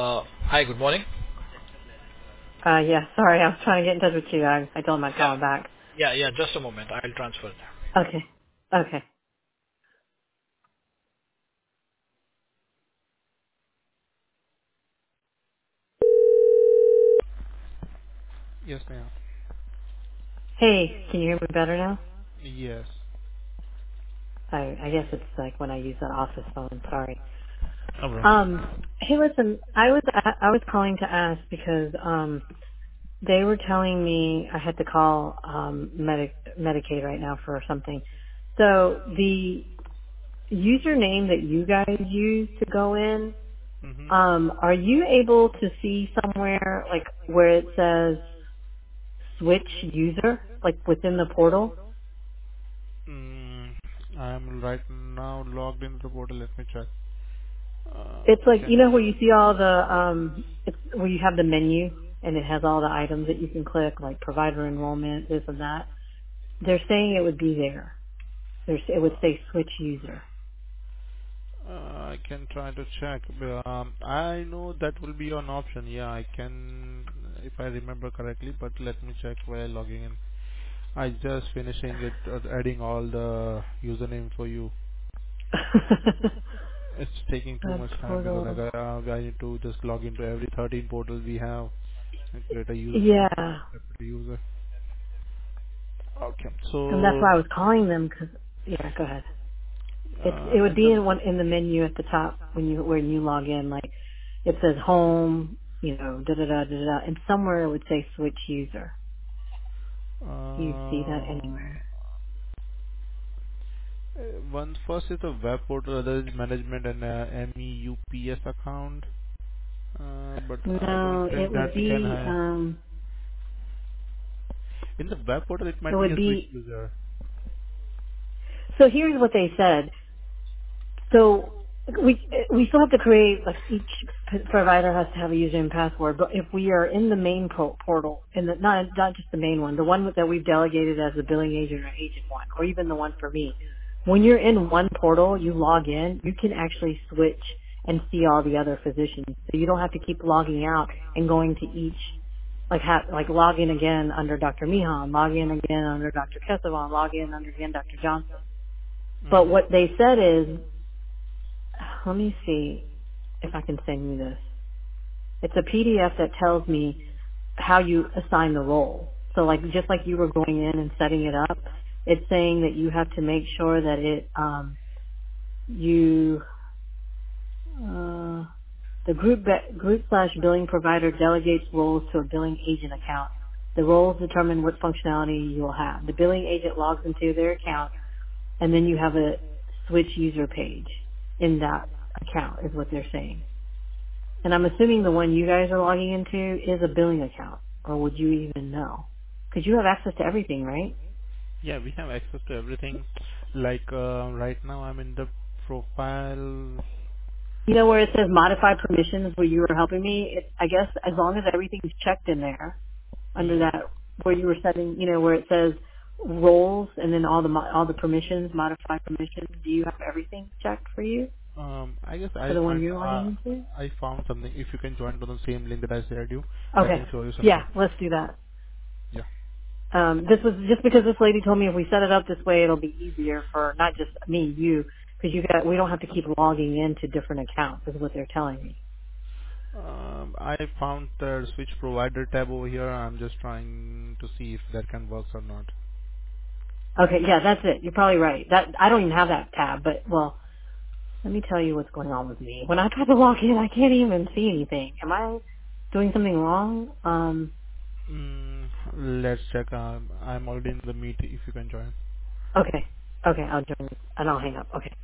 Hi, good morning. Yeah, sorry, I was trying to get in touch with you. I told him I'd Yeah. call him back. Yeah, just a moment. I'll transfer. Okay. Okay. Yes, ma'am. Hey, can you hear me better now? Yes. I guess it's like when I use the office phone. Sorry. Alright. Hey, listen, I was calling to ask because they were telling me I had to call Medicaid right now for something. So the username that you guys use to go in, Mm-hmm. are you able to see somewhere like where it says switch user, like within the portal? Mm, I'm right now logged into the portal. Let me check. It's like, Can you know where you see all the, it's where you have the menu and it has all the items that you can click, like provider enrollment, this and that. They're saying it would be there. It would say switch user. I can try to check. I know that will be an option. Yeah, I can, if I remember correctly. But let me check while logging in. I just finishing it, adding all the username for you. It's taking too Web much time because portal. I need to just log into every 13 portals we have and create a Yeah. separate user. Okay. And that's So, why I was calling them because, yeah, go ahead. It would in be the in the menu at the top when you log in, like it says home, da da da da da, and somewhere it would say switch user. Do you see that anywhere? one first is the web portal, other is management and MEUPS account. But I don't No, think that we can have. In the web portal, it it might be would a switch be, user. so here's what they said. So we still have to create, like each provider has to have a user and password, but if we are in the main portal, and not just the main one, the one that we've delegated as the billing agent or agent one, or even the one for me, when you're in one portal, you log in, you can actually switch and see all the other physicians. So you don't have to keep logging out and going to each, like log in again under Dr. Mihan, log in again under Dr. Kesavan, log in under again Dr. Johnson. But Mm-hmm. what they said is, let me see if I can send you this. It's a PDF that tells me how you assign the role. So like, just like you were going in and setting it up, it's saying that you have to make sure that you, uh, the group/billing provider delegates roles to a billing agent account. The roles determine what functionality you will have. The billing agent logs into their account, and then you have a switch user page in that account is what they're saying. And I'm assuming the one you guys are logging into is a billing account, or would you even know? Because you have access to everything, right? Yeah, we have access to everything. Like right now, I'm in the profile. You know where it says modify permissions where you were helping me? I guess as long as everything's checked in there, under Mm-hmm. that, where you were setting, where it says roles and then all the permissions, modify permissions, do you have everything checked for you? I guess For the one you're logging into? I found something. If you can join to the same link that I shared you, I Okay. can show you Yeah, something. let's do that. Yeah. This was just because this lady told me if we set it up this way, it'll be easier for not just me, you, because we don't have to keep logging into different accounts, is what they're telling me. I found the switch provider tab over here. I'm just trying to see if that can work or not. Okay, yeah, that's it. You're probably right. I don't even have that tab, but well, let me tell you what's going on with me. When I try to log in, I can't even see anything. Am I doing something wrong? Let's check. I'm already in the meet. If you can join. Okay, I'll join, and I'll hang up. Okay.